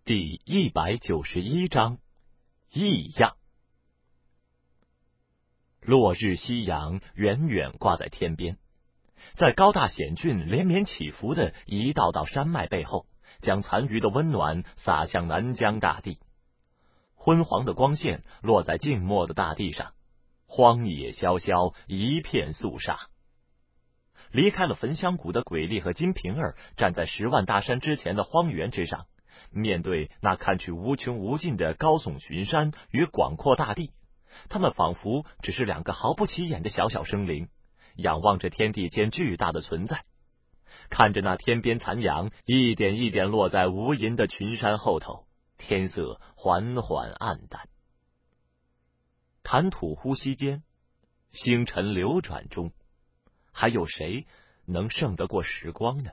第191章异样。落日夕阳远远挂在天边，在高大险峻、连绵起伏的一道道山脉背后，将残余的温暖洒向南疆大地。昏黄的光线落在静默的大地上，荒野萧萧，一片肃杀。离开了焚香谷的鬼力和金瓶儿站在10万大山之前的荒原之上，面对那看去无穷无尽的高耸群山与广阔大地，他们仿佛只是两个毫不起眼的小小生灵，仰望着天地间巨大的存在，看着那天边残阳一点一点落在无垠的群山后头，天色缓缓暗淡。谈吐呼吸间，星辰流转中，还有谁能胜得过时光呢？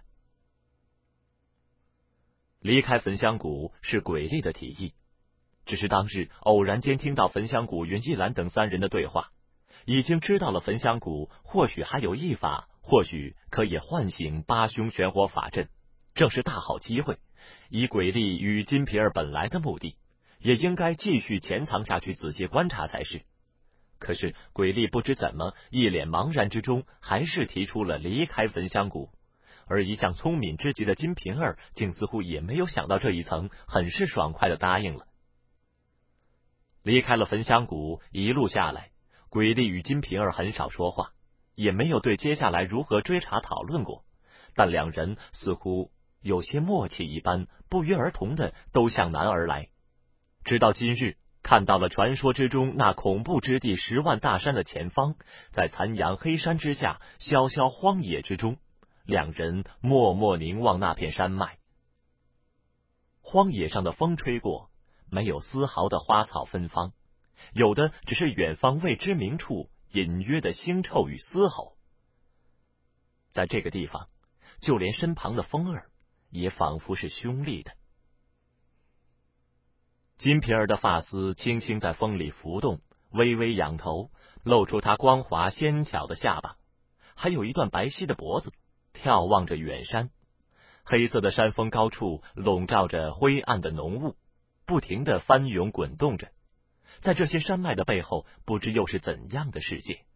离开焚香谷是鬼力的提议，只是当日偶然间听到焚香谷云一兰等3人的对话，已经知道了焚香谷或许还有异法，或许可以唤醒八凶玄火法阵，正是大好机会。以鬼力与金瓶儿本来的目的，也应该继续潜藏下去，仔细观察才是。可是鬼力不知怎么一脸茫然之中，还是提出了离开焚香谷，而一向聪明之极的金瓶儿竟似乎也没有想到这一层，很是爽快的答应了。离开了焚香谷，一路下来，鬼力与金瓶儿很少说话，也没有对接下来如何追查讨论过，但两人似乎有些默契一般，不约而同的都向南而来。直到今日，看到了传说之中那恐怖之地10万大山的前方，在残阳黑山之下，萧萧荒野之中，两人默默凝望那片山脉。荒野上的风吹过，没有丝毫的花草芬芳，有的只是远方未知名处隐约的腥臭与嘶吼。在这个地方，就连身旁的风儿也仿佛是凶厉的。金瓶儿的发丝轻轻在风里浮动，微微仰头，露出她光滑纤巧的下巴，还有一段白皙的脖子，眺望着远山。黑色的山峰高处笼罩着灰暗的浓雾，不停地翻涌滚动着。在这些山脉的背后，不知又是怎样的世界。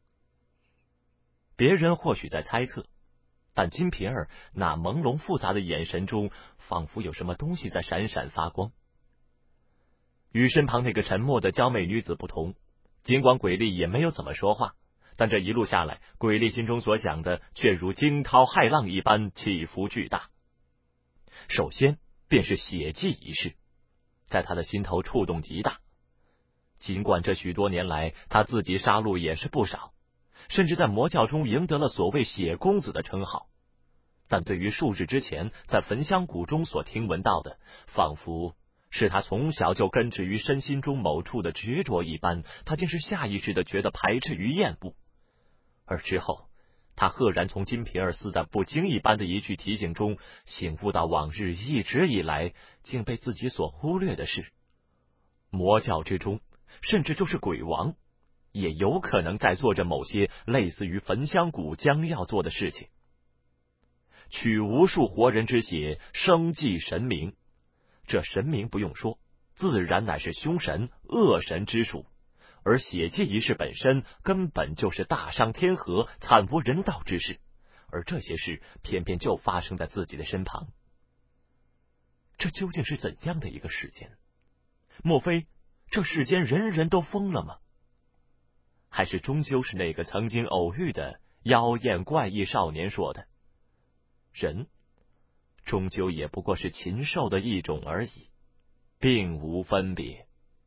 别人或许在猜测，但金瓶儿那朦胧复杂的眼神中，仿佛有什么东西在闪闪发光。与身旁那个沉默的娇媚女子不同，尽管鬼力也没有怎么说话，但这一路下来，鬼力心中所想的却如惊涛骇浪一般起伏巨大。首先便是血祭一事，在他的心头触动极大。尽管这许多年来他自己杀戮也是不少，甚至在魔教中赢得了所谓血公子的称号，但对于数日之前在焚香谷中所听闻到的，仿佛是他从小就根植于身心中某处的执着一般，他竟是下意识的觉得排斥与厌恶。而之后，他赫然从金瓶儿似在不经意般的一句提醒中，醒悟到往日一直以来竟被自己所忽略的事：魔教之中，甚至就是鬼王，也有可能在做着某些类似于焚香谷将要做的事情。取无数活人之血，生祭神明，这神明不用说，自然乃是凶神恶神之属，而血祭一事本身根本就是大伤天和、惨无人道之事，而这些事偏偏就发生在自己的身旁。这究竟是怎样的一个世间？莫非这世间人人都疯了吗？还是终究是那个曾经偶遇的妖艳怪异少年说的，人终究也不过是禽兽的一种而已，并无分别。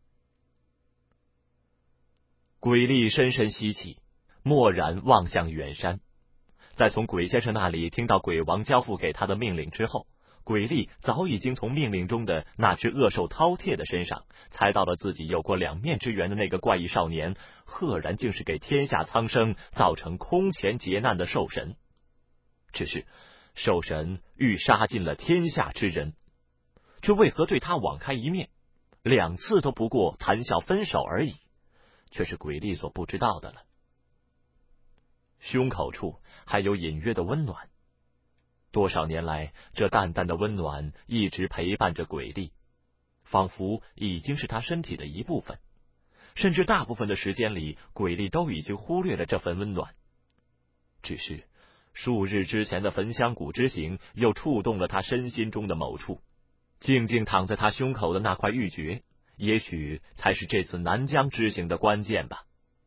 鬼力深深吸气，蓦然望向远山。在从鬼先生那里听到鬼王交付给他的命令之后，鬼力早已经从命令中的那只恶兽饕餮的身上猜到了自己有过2面之缘的那个怪异少年，赫然竟是给天下苍生造成空前劫难的兽神。只是兽神欲杀尽了天下之人，却为何对他网开一面？2次都不过谈笑分手而已，却是鬼力所不知道的了。胸口处还有隐约的温暖，多少年来，这淡淡的温暖一直陪伴着鬼力， 仿佛已经是他身体的一部分，甚至大部分的时间里，鬼力都已经忽略了这份温暖。只是数日之前的焚香谷之行又触动了他身心中的某处，静静躺在他胸口的那块玉珏，也许才是这次南疆之行的关键吧。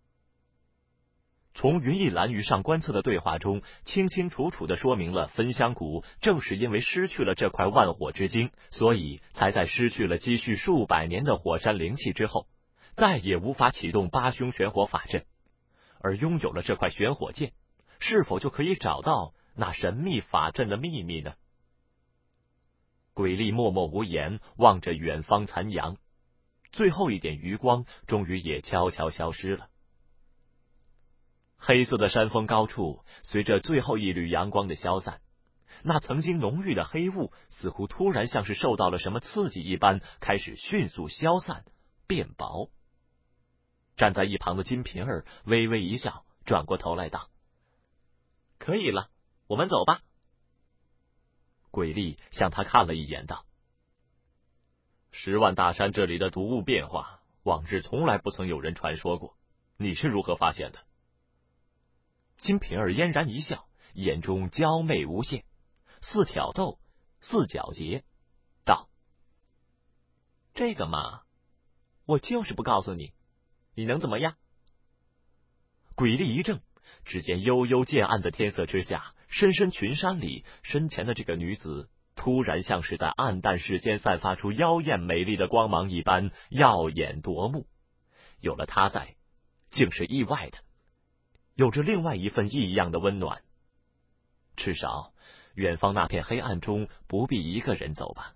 从云逸兰与上官策的对话中，清清楚楚地说明了焚香谷正是因为失去了这块万火之精，所以才在失去了积蓄数百年的火山灵气之后，再也无法启动八凶玄火法阵。而拥有了这块玄火剑，是否就可以找到那神秘法阵的秘密呢？鬼力默默无言，望着远方残阳，最后一点余光终于也悄悄消失了。黑色的山峰高处，随着最后一缕阳光的消散，那曾经浓郁的黑雾似乎突然像是受到了什么刺激一般，开始迅速消散变薄。站在一旁的金瓶儿微微一笑，转过头来道：“可以了，我们走吧。”鬼力向他看了一眼，道：“10万大山这里的毒雾变化，往日从来不曾有人传说过，你是如何发现的？”金瓶儿嫣然一笑，眼中娇媚无限，似挑逗，似皎洁，道：“这个嘛，我就是不告诉你，你能怎么样？”鬼力一怔，只见幽幽渐暗的天色之下，深深群山里，身前的这个女子突然像是在暗淡世间散发出妖艳美丽的光芒一般，耀眼夺目。有了她在，竟是意外的，有着另外一份异样的温暖。至少远方那片黑暗中不必一个人走吧。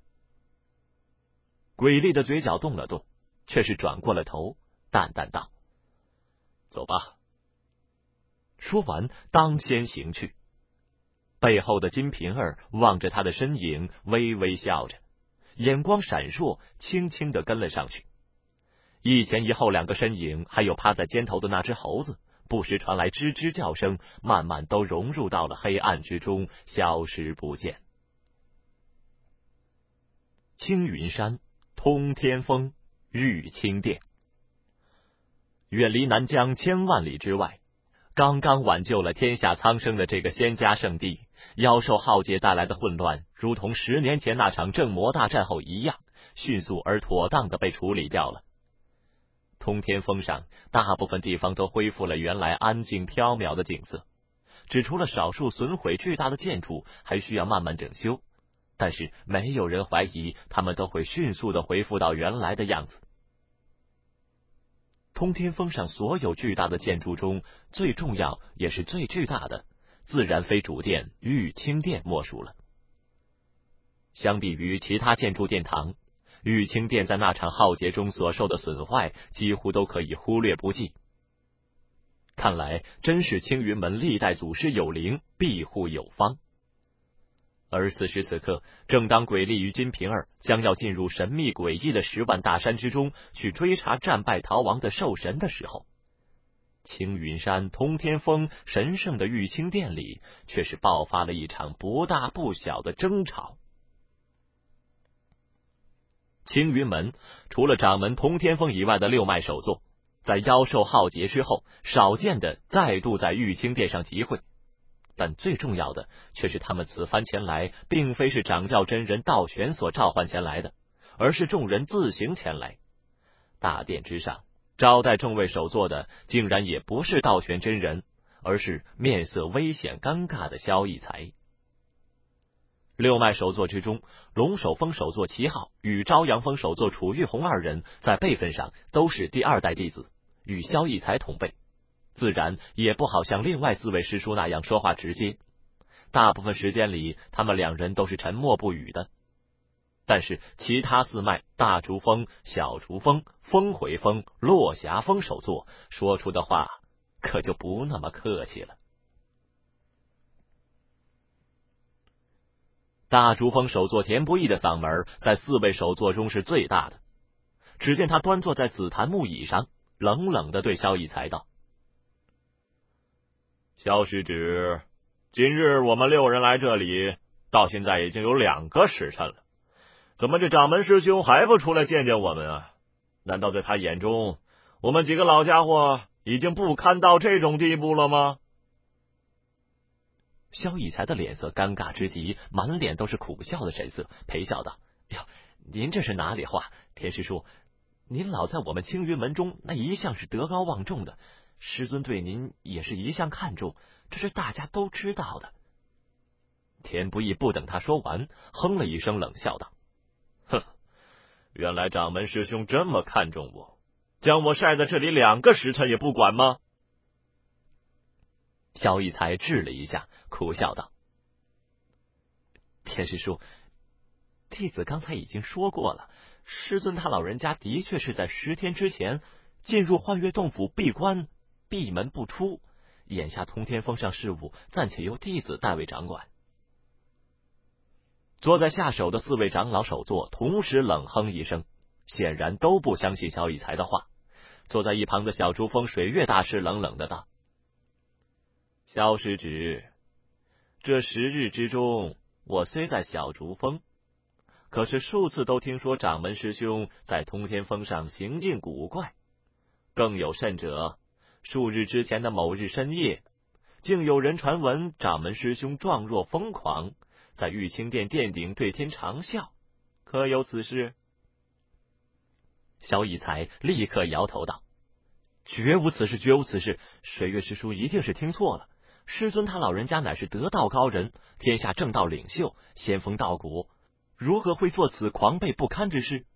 鬼力的嘴角动了动，却是转过了头，淡淡道：“走吧。”说完当先行去。背后的金瓶儿望着他的身影，微微笑着，眼光闪烁，轻轻地跟了上去。一前一后两个身影，还有趴在肩头的那只猴子，不时传来吱吱叫声，慢慢都融入到了黑暗之中，消失不见。青云山，通天峰，玉清殿。远离南疆千万里之外，刚刚挽救了天下苍生的这个仙家圣地，妖兽浩劫带来的混乱，如同10年前那场正魔大战后一样，迅速而妥当的被处理掉了。通天峰上，大部分地方都恢复了原来安静飘渺的景色，只除了少数损毁巨大的建筑还需要慢慢整修，但是没有人怀疑他们都会迅速的恢复到原来的样子。通天峰上所有巨大的建筑中，最重要也是最巨大的，自然非主殿玉清殿莫属了。相比于其他建筑殿堂，玉清殿在那场浩劫中所受的损坏，几乎都可以忽略不计。看来真是青云门历代祖师有灵，庇护有方。而此时此刻，正当鬼力与金瓶儿将要进入神秘诡异的10万大山之中，去追查战败逃亡的兽神的时候，青云山通天峰神圣的玉清殿里，却是爆发了一场不大不小的争吵。青云门除了掌门通天峰以外的六脉首座，在妖兽浩劫之后，少见的再度在玉清殿上集会。但最重要的却是他们此番前来，并非是掌教真人道玄所召唤前来的，而是众人自行前来。大殿之上，招待众位首座的竟然也不是道玄真人，而是面色危险尴尬的萧逸才。六脉首座之中，龙首峰首座齐浩与朝阳峰首座楚玉红二人在辈分上都是第2代弟子，与萧逸才同辈，自然也不好像另外4位师叔那样说话直接，大部分时间里他们2人都是沉默不语的。但是其他4脉大竹峰、小竹峰、峰回峰、落霞峰首座说出的话可就不那么客气了。大竹峰首座田不易的嗓门在4位首座中是最大的，只见他端坐在紫檀木椅上，冷冷地对萧逸才道：“萧师侄，今日我们6人来这里，到现在已经有2个时辰了。 怎么这掌门师兄还不出来见见我们啊？难道在他眼中，我们几个老家伙已经不堪到这种地步了吗？” 萧逸才的脸色尴尬之极，满脸都是苦笑的神色，陪笑道：“哟，您这是哪里话？田师叔，您老在我们青云门中，那一向是德高望重的，师尊对您也是一向看重，这是大家都知道的。”田不易不等他说完，哼了一声，冷笑道：“ 哼，原来掌门师兄这么看重我，将我晒在这里2个时辰也不管吗？” 萧逸才滞了一下，苦笑道：“田师叔，弟子刚才已经说过了，师尊他老人家的确是在10天之前进入幻月洞府闭关，闭门不出。眼下通天峰上事务暂且由弟子代为掌管。”坐在下手的4位长老首座同时冷哼一声，显然都不相信萧逸才的话。坐在一旁的小珠峰水月大师冷冷的道：“萧师侄，这10日之中，我虽在小竹峰，可是数次都听说掌门师兄在通天峰上行径古怪，更有甚者，数日之前的某日深夜，竟有人传闻掌门师兄状若疯狂，在玉清殿殿顶对天长啸，可有此事？”萧逸才立刻摇头道：“绝无此事，绝无此事，水月师叔一定是听错了。师尊他老人家乃是得道高人，天下正道领袖，仙风道骨，如何会做此狂悖不堪之事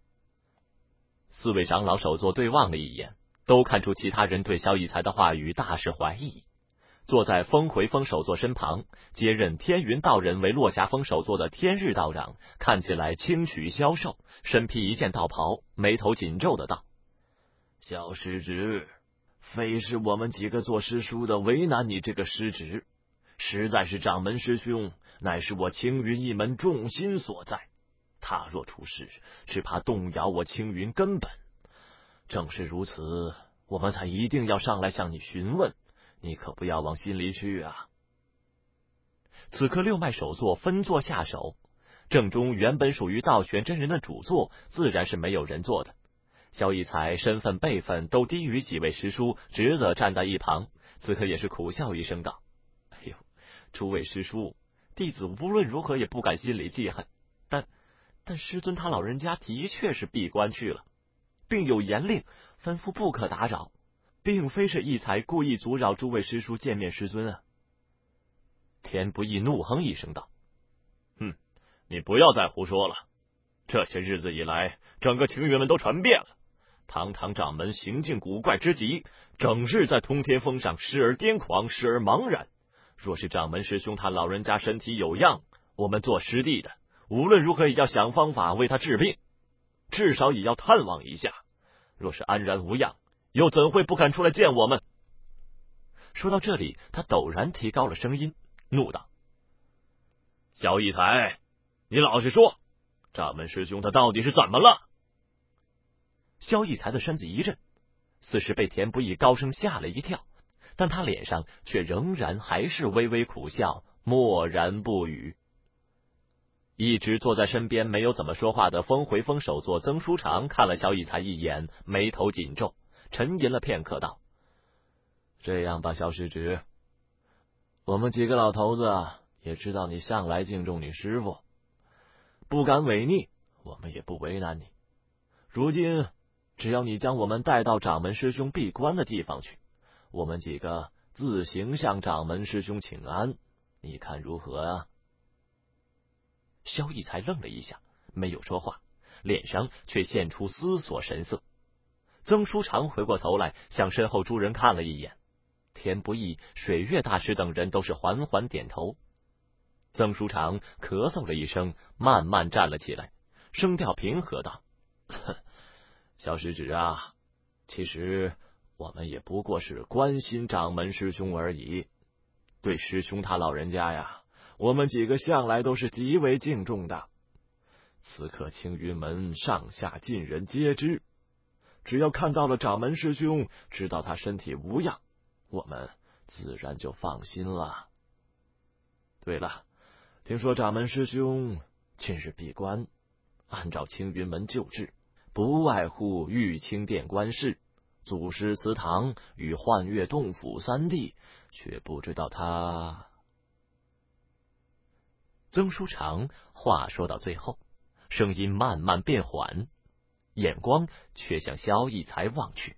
？4位长老首座对望了一眼，都看出其他人对萧逸才的话语大是怀疑。坐在风回峰首座身旁，接任天云道人为落霞峰首座的天日道长，看起来清曲消瘦，身披一件道袍，眉头紧皱的道：“ 萧师侄，非是我们几个做师叔的为难你这个师侄，实在是掌门师兄乃是我青云一门重心所在，他若出事，只怕动摇我青云根本。正是如此，我们才一定要上来向你询问，你可不要往心里去啊。” 此刻6脉首座分座下手，正中原本属于道玄真人的主座，自然是没有人坐的。萧逸才身份辈分都低于几位师叔，只得站在一旁。此刻也是苦笑一声道：“哎呦，诸位师叔，弟子无论如何也不敢心里记恨，但师尊他老人家的确是闭关去了，并有严令吩咐不可打扰，并非是逸才故意阻扰诸位师叔见面师尊啊。”田不易怒哼一声道：“ 你不要再胡说了。这些日子以来，整个青云门都传遍了，堂堂掌门行径古怪之极，整日在通天峰上时而癫狂，时而茫然。若是掌门师兄他老人家身体有恙，我们做师弟的无论如何也要想方法为他治病，至少也要探望一下。若是安然无恙，又怎会不肯出来见我们？” 说到这里，他陡然提高了声音，怒道：“ 萧逸才，你老实说，掌门师兄他到底是怎么了？” 萧逸才的身子一震，似是被田不易高声吓了一跳，但他脸上却仍然还是微微苦笑，默然不语。一直坐在身边没有怎么说话的风回峰首座曾书长看了萧逸才一眼，眉头紧皱，沉吟了片刻道：“ 这样吧，萧师侄，我们几个老头子也知道你向来敬重你师傅，不敢违逆，我们也不为难你。如今只要你将我们带到掌门师兄闭关的地方去，我们几个自行向掌门师兄请安，你看如何啊？” 萧逸才愣了一下，没有说话，脸上却现出思索神色。曾书长回过头来，向身后诸人看了一眼，田不易、水月大师等人都是缓缓点头。曾书长咳嗽了一声，慢慢站了起来，声调平和道：“ 萧师侄啊，其实我们也不过是关心掌门师兄而已。对师兄他老人家呀，我们几个向来都是极为敬重的。此刻青云门上下尽人皆知，只要看到了掌门师兄，知道他身体无恙，我们自然就放心了。对了，听说掌门师兄近日闭关， 按照青云门旧制，不外乎玉清殿观事、祖师祠堂与幻月洞府3地，却不知道他……曾书长话说到最后，声音慢慢变缓，眼光却向萧逸才望去。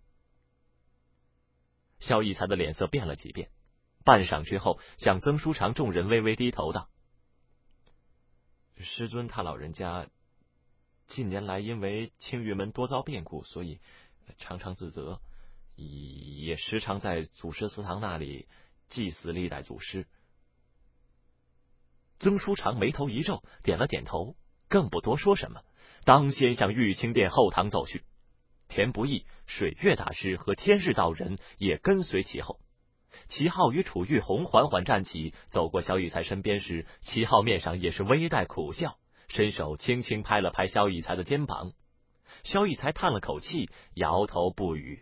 萧逸才的脸色变了几变，半晌之后，向曾书长众人微微低头道：“师尊他老人家近年来因为青云门多遭变故，所以常常自责，也时常在祖师祠堂那里祭祀历代祖师。”曾书长眉头一皱，点了点头，更不多说什么，当先向玉清殿后堂走去。田不易、水月大师和天日道人也跟随其后。齐浩与楚玉红缓缓站起，走过萧逸才身边时，齐浩面上也是微带苦笑，伸手轻轻拍了拍萧逸才的肩膀。萧逸才叹了口气，摇头不语。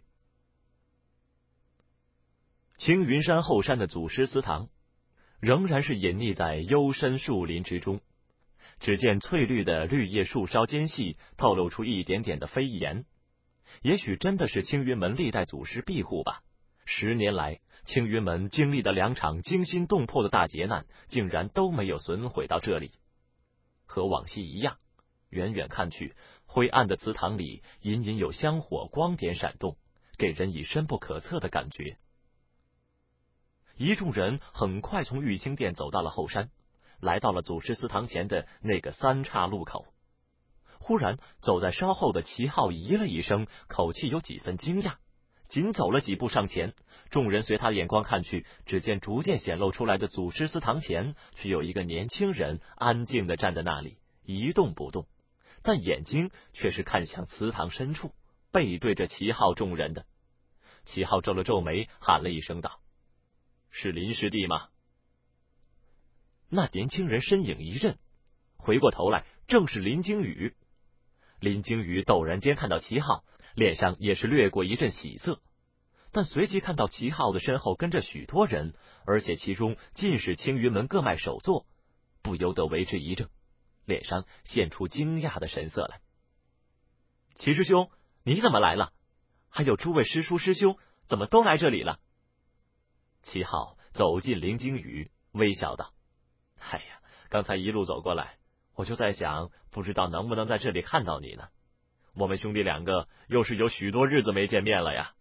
青云山后山的祖师祠堂仍然是隐匿在幽深树林之中，只见翠绿的绿叶树梢间隙透露出一点点的飞檐。也许真的是青云门历代祖师庇护吧。10年来，青云门经历的2场惊心动魄的大劫难，竟然都没有损毁到这里。和往昔一样，远远看去，灰暗的祠堂里隐隐有香火光点闪动，给人以深不可测的感觉。一众人很快从玉清殿走到了后山，来到了祖师祠堂前的那个3岔路口。忽然，走在稍后的齐浩咦了一声，口气有几分惊讶，紧走了几步上前。众人随他的眼光看去，只见逐渐显露出来的祖师祠堂前，却有一个年轻人安静地站在那里，一动不动，但眼睛却是看向祠堂深处，背对着齐浩众人的。齐浩皱了皱眉，喊了一声道：“是林师弟吗？”那年轻人身影一震，回过头来，正是林惊羽。林惊羽陡然间看到齐浩，脸上也是掠过一阵喜色，但随即看到齐浩的身后跟着许多人，而且其中尽是青云门各脉首座，不由得为之一怔，脸上现出惊讶的神色来。“齐师兄，你怎么来了？还有诸位师叔师兄，怎么都来这里了？”齐浩走进林惊羽，微笑道：“哎呀，刚才一路走过来，我就在想，不知道能不能在这里看到你呢？我们兄弟2个又是有许多日子没见面了呀。”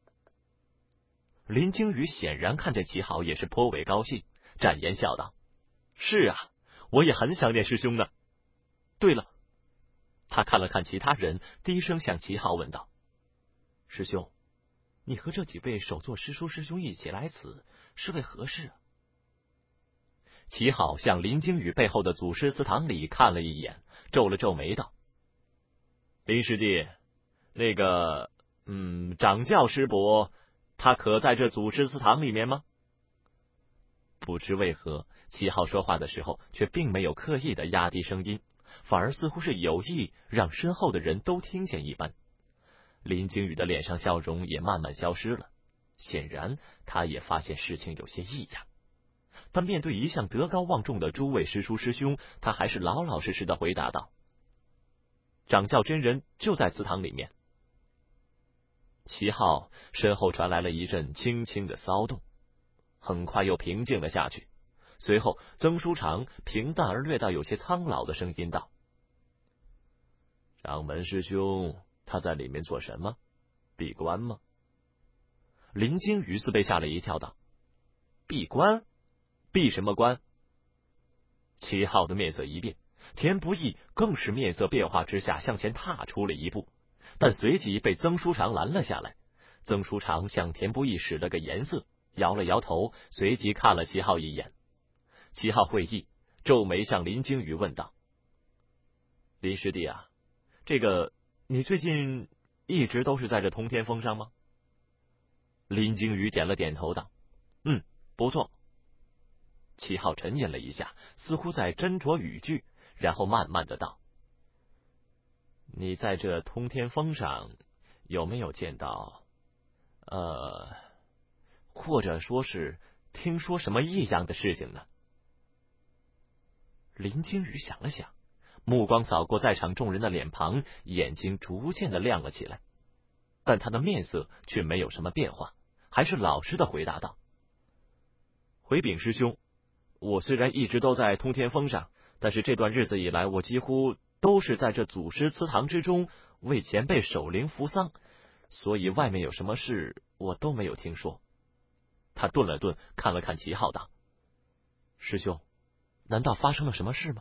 林惊羽显然看见齐浩也是颇为高兴，展颜笑道：“是啊，我也很想念师兄呢。对了。”他看了看其他人，低声向齐浩问道：“师兄，你和这几位首座师叔师兄一起来此，是为何事啊？”齐浩向林惊羽背后的祖师祠堂里看了一眼，皱了皱眉道：“林师弟，那个掌教师伯，他可在这祖师祠堂里面吗？”不知为何，齐浩说话的时候却并没有刻意的压低声音，反而似乎是有意让身后的人都听见一般。林惊羽的脸上笑容也慢慢消失了，显然他也发现事情有些异样。但面对一向德高望重的诸位师叔师兄，他还是老老实实的回答道：“掌教真人就在祠堂里面。”齐浩身后传来了一阵轻轻的骚动，很快又平静了下去。随后，曾书长平淡而略带有些苍老的声音道：“掌门师兄，他在里面做什么？闭关吗？”林惊羽似被吓了一跳，道：“闭关？闭什么关？”齐浩的面色一变，田不易更是面色变化之下向前踏出了一步，但随即被曾书长拦了下来。曾书长向田不易使了个颜色，摇了摇头，随即看了齐浩一眼。齐浩会意，皱眉向林惊羽问道：“林师弟啊，这个你最近一直都是在这通天峰上吗？”林惊羽点了点头道：“不错。”齐浩沉吟了一下，似乎在斟酌语句，然后慢慢的道：“你在这通天峰上有没有见到或者说是听说什么异样的事情呢？”林惊羽想了想， 目光扫过在场众人的脸庞，眼睛逐渐的亮了起来，但他的面色却没有什么变化，还是老实的回答道：“回禀师兄，我虽然一直都在通天峰上，但是这段日子以来，我几乎都是在这祖师祠堂之中为前辈守灵扶丧，所以外面有什么事我都没有听说。”他顿了顿，看了看齐浩道：“师兄，难道发生了什么事吗？”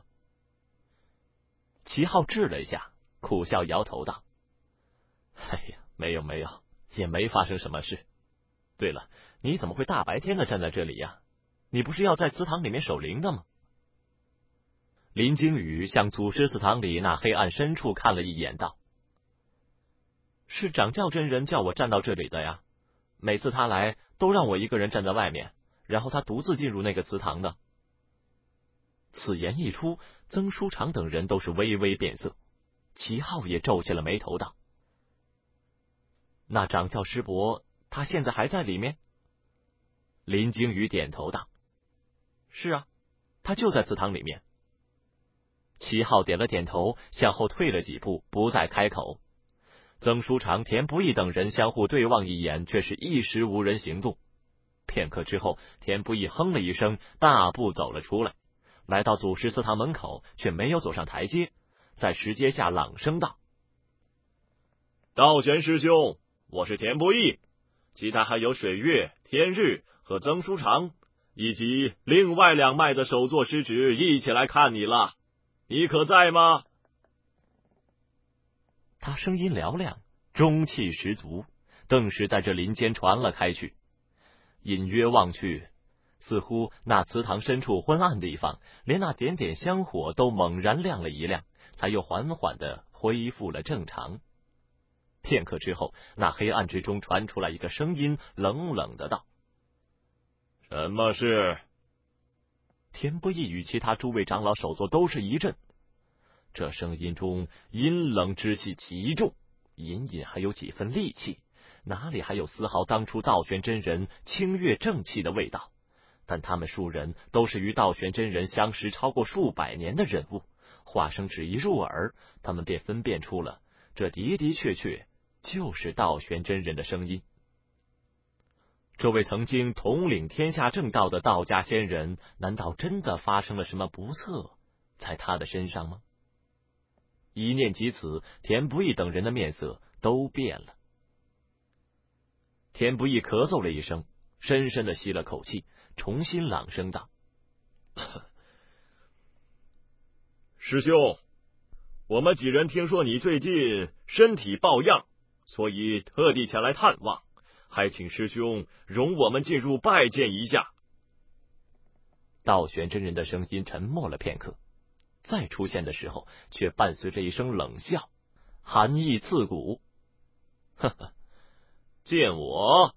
齐浩滞了一下，苦笑摇头道：“哎呀，没有，也没发生什么事。对了，你怎么会大白天的站在这里呀？你不是要在祠堂里面守灵的吗？”林惊羽向祖师祠堂里那黑暗深处看了一眼，道：“是掌教真人叫我站到这里的呀。每次他来，都让我一个人站在外面，然后他独自进入那个祠堂的。”此言一出，曾书长等人都是微微变色，齐浩也皱起了眉头道：“那掌教师伯他现在还在里面？”林惊羽点头道：“是啊，他就在祠堂里面。”齐浩点了点头，向后退了几步，不再开口。曾书长、田不易等人相互对望一眼，却是一时无人行动。片刻之后，田不易哼了一声，大步走了出来，来到祖师祠堂门口，却没有走上台阶，在石阶下朗声道：“ 道玄师兄，我是田不易，其他还有水月、天日和曾书长，以及另外2脉的首座师侄一起来看你了，你可在吗？” 他声音嘹亮，中气十足，顿时在这林间传了开去。隐约望去，似乎那祠堂深处昏暗地方，连那点点香火都猛然亮了一亮，才又缓缓的恢复了正常。片刻之后，那黑暗之中传出来一个声音，冷冷的道：“ 什么事？” 田不易与其他诸位长老首座都是一震，这声音中阴冷之气极重，隐隐还有几分戾气，哪里还有丝毫当初道玄真人清越正气的味道？但他们数人都是与道玄真人相识超过数百年的人物，话声只一入耳，他们便分辨出了这的的确确就是道玄真人的声音。这位曾经统领天下正道的道家仙人，难道真的发生了什么不测在他的身上吗？一念及此，田不易等人的面色都变了。田不易咳嗽了一声，深深的吸了口气，重新朗声道：“ 师兄，我们几人听说你最近身体抱恙，所以特地前来探望，还请师兄容我们进入拜见一下。” 道玄真人的声音沉默了片刻，再出现的时候，却伴随着一声冷笑，寒意刺骨。“ 呵呵，见我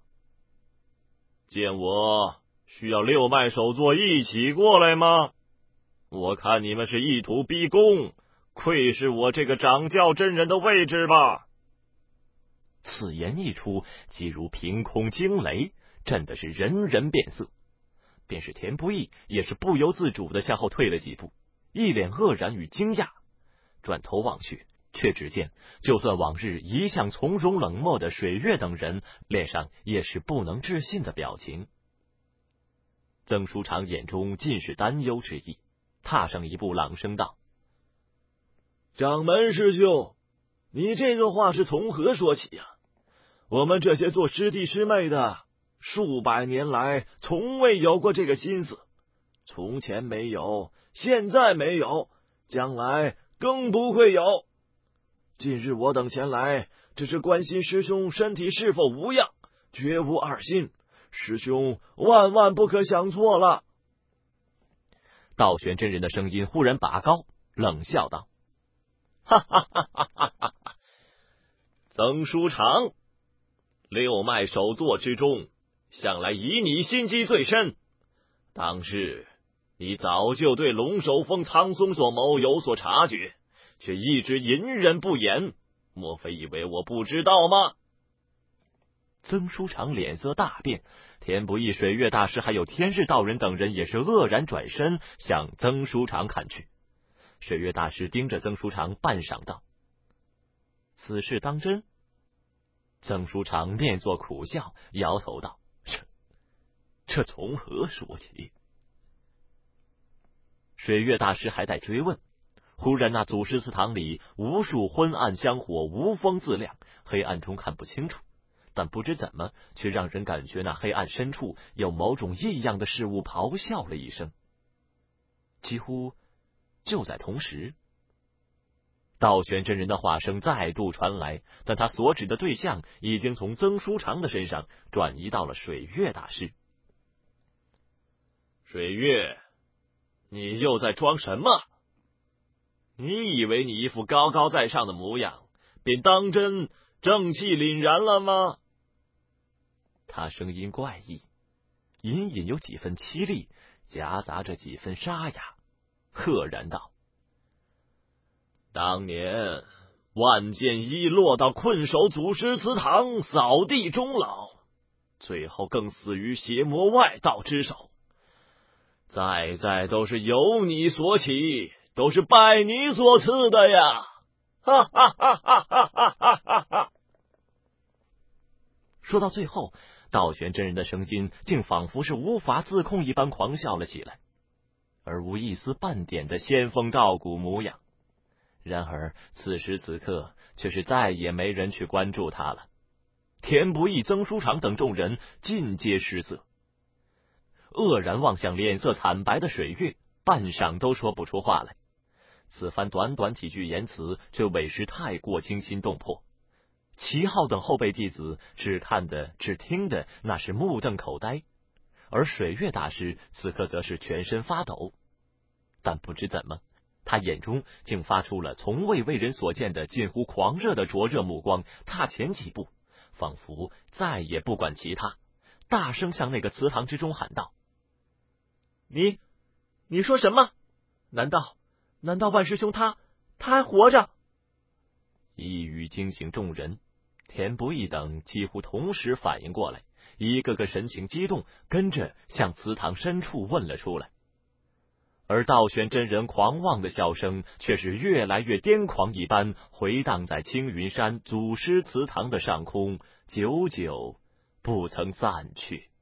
需要6脉首座一起过来吗？我看你们是意图逼宫，窥视我这个掌教真人的位置吧。” 此言一出，即如凭空惊雷，震的是人人变色。便是田不易也是不由自主的向后退了几步，一脸愕然与惊讶。转头望去，却只见就算往日一向从容冷漠的水月等人，脸上也是不能置信的表情。曾书长眼中尽是担忧之意，踏上一步，朗声道：“ 掌门师兄，你这个话是从何说起呀？我们这些做师弟师妹的，数百年来从未有过这个心思，从前没有，现在没有，将来更不会有。近日我等前来，只是关心师兄身体是否无恙，绝无二心，师兄万万不可想错了。” 道玄真人的声音忽然拔高，冷笑道：“哈哈哈哈哈哈！ 曾书长，6脉首座之中，向来以你心机最深。当日你早就对龙首峰苍松所谋有所察觉，却一直隐忍不言，莫非以为我不知道吗？” 曾书长脸色大变，田不易、水月大师还有天日道人等人也是愕然转身向曾书长看去。 水月大师盯着曾书长半晌道：“此事当真？”曾书长面作苦笑，摇头道：“这从何说起？”水月大师还待追问，忽然那祖师祠堂里无数昏暗香火无风自亮，黑暗中看不清楚，但不知怎么却让人感觉那黑暗深处有某种异样的事物咆哮了一声。几乎就在同时，道玄真人的话声再度传来，但他所指的对象已经从曾书长的身上转移到了水月大师。 水月，你又在装什么？你以为你一副高高在上的模样，便当真正气凛然了吗？ 他声音怪异，隐隐有几分凄厉，夹杂着几分沙哑，赫然道：“ 当年万剑一落到困守祖师祠堂，扫地终老，最后更死于邪魔外道之手，在都是由你所起，都是拜你所赐的呀！”哈哈哈哈哈哈哈哈！ 说到最后，道玄真人的声音竟仿佛是无法自控一般狂笑了起来，而无一丝半点的仙风道骨模样。然而此时此刻却是再也没人去关注他了。田不易、曾书长等众人尽皆失色，愕然望向脸色惨白的水月，半晌都说不出话来。此番短短几句言辞，却委实太过惊心动魄。齐浩等后辈弟子只看的只听的那是目瞪口呆，而水月大师此刻则是全身发抖。但不知怎么，他眼中竟发出了从未为人所见的近乎狂热的灼热目光，踏前几步，仿佛再也不管其他，大声向那个祠堂之中喊道：“你说什么？难道万师兄他还活着？”一语惊醒众人，田不易等几乎同时反应过来，一个个神情激动，跟着向祠堂深处问了出来。而道玄真人狂妄的笑声却是越来越癫狂一般，回荡在青云山祖师祠堂的上空，久久不曾散去。